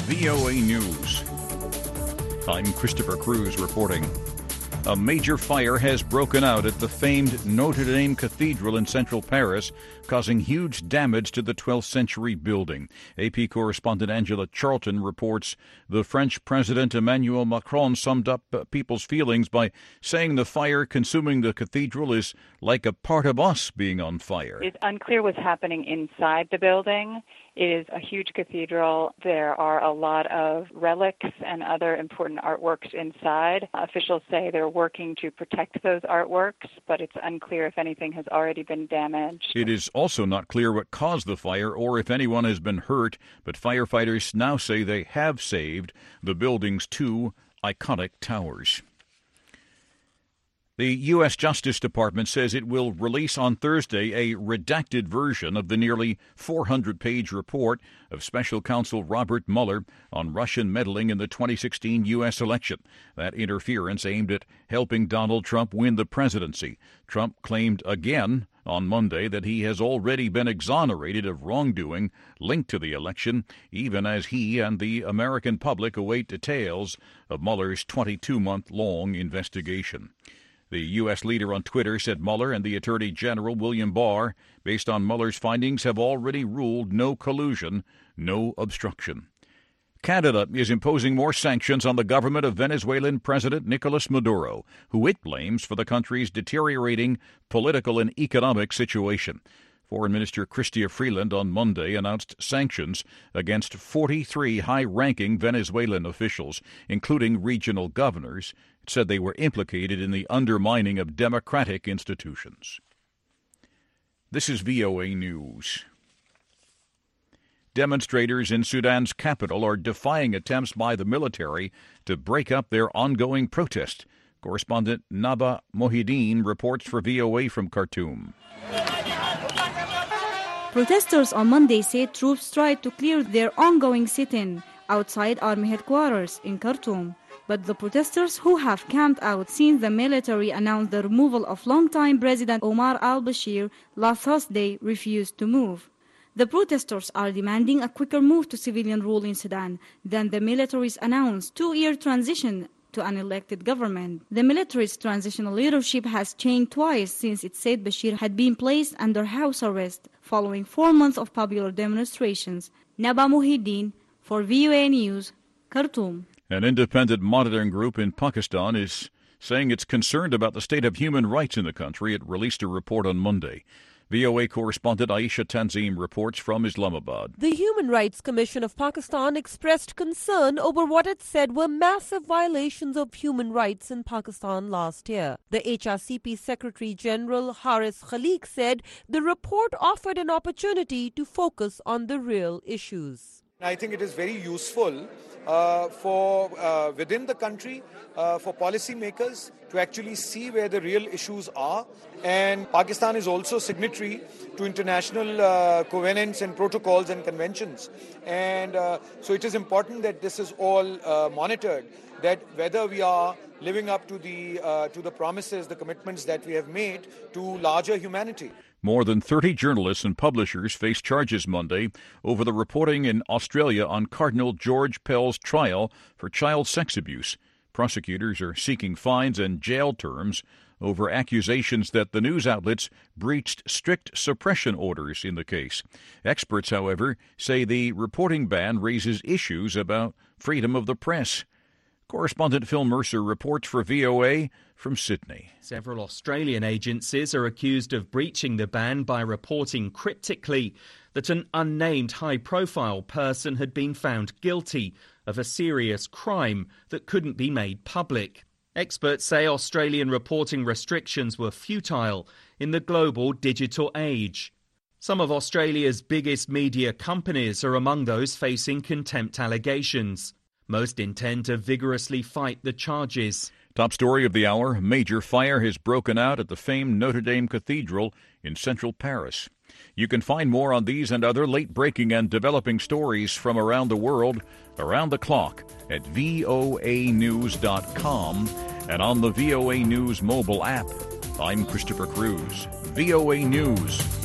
VOA News. I'm Christopher Cruz reporting. A major fire has broken out at the famed Notre Dame Cathedral in central Paris, causing huge damage to the 12th century building. AP correspondent Angela Charlton reports the French President Emmanuel Macron summed up people's feelings by saying the fire consuming the cathedral is like a part of us being on fire. It's unclear what's happening inside the building. It is a huge cathedral. There are a lot of relics and other important artworks inside. Officials say they're working to protect those artworks, but it's unclear if anything has already been damaged. It is also not clear what caused the fire or if anyone has been hurt, but firefighters now say they have saved the building's two iconic towers. The U.S. Justice Department says it will release on Thursday a redacted version of the nearly 400-page report of Special Counsel Robert Mueller on Russian meddling in the 2016 U.S. election. That interference aimed at helping Donald Trump win the presidency. Trump claimed again on Monday that he has already been exonerated of wrongdoing linked to the election, even as he and the American public await details of Mueller's 22-month-long investigation. The U.S. leader on Twitter said Mueller and the Attorney General William Barr, based on Mueller's findings, have already ruled no collusion, no obstruction. Canada is imposing more sanctions on the government of Venezuelan President Nicolas Maduro, who it blames for the country's deteriorating political and economic situation. Foreign Minister Chrystia Freeland on Monday announced sanctions against 43 high-ranking Venezuelan officials, including regional governors. It said they were implicated in the undermining of democratic institutions. This is VOA News. Demonstrators in Sudan's capital are defying attempts by the military to break up their ongoing protest. Correspondent Naba Mohideen reports for VOA from Khartoum. Protesters on Monday said troops tried to clear their ongoing sit-in outside army headquarters in Khartoum. But the protesters who have camped out since the military announced the removal of longtime President Omar al-Bashir last Thursday refused to move. The protesters are demanding a quicker move to civilian rule in Sudan than the military's announced two-year transition to an elected government. The military's transitional leadership has changed twice since it said Bashir had been placed under house arrest following 4 months of popular demonstrations. Naba Mohideen for VOA News, Khartoum. An independent monitoring group in Pakistan is saying it's concerned about the state of human rights in the country. It released a report on Monday. VOA correspondent Aisha Tanzim reports from Islamabad. The Human Rights Commission of Pakistan expressed concern over what it said were massive violations of human rights in Pakistan last year. The HRCP Secretary General Haris Khaliq said the report offered an opportunity to focus on the real issues. I think it is very useful for within the country, for policymakers to actually see where the real issues are. And Pakistan is also signatory to international covenants and protocols and conventions. And so it is important that this is all monitored, that whether we are living up to the promises, the commitments that we have made to larger humanity. More than 30 journalists and publishers faced charges Monday over the reporting in Australia on Cardinal George Pell's trial for child sex abuse. Prosecutors are seeking fines and jail terms over accusations that the news outlets breached strict suppression orders in the case. Experts, however, say the reporting ban raises issues about freedom of the press. Correspondent Phil Mercer reports for VOA from Sydney. Several Australian agencies are accused of breaching the ban by reporting cryptically that an unnamed high-profile person had been found guilty of a serious crime that couldn't be made public. Experts say Australian reporting restrictions were futile in the global digital age. Some of Australia's biggest media companies are among those facing contempt allegations. Most intend to vigorously fight the charges. Top story of the hour, major fire has broken out at the famed Notre Dame Cathedral in central Paris. You can find more on these and other late-breaking and developing stories from around the world, around the clock, at voanews.com and on the VOA News mobile app. I'm Christopher Cruz. VOA News.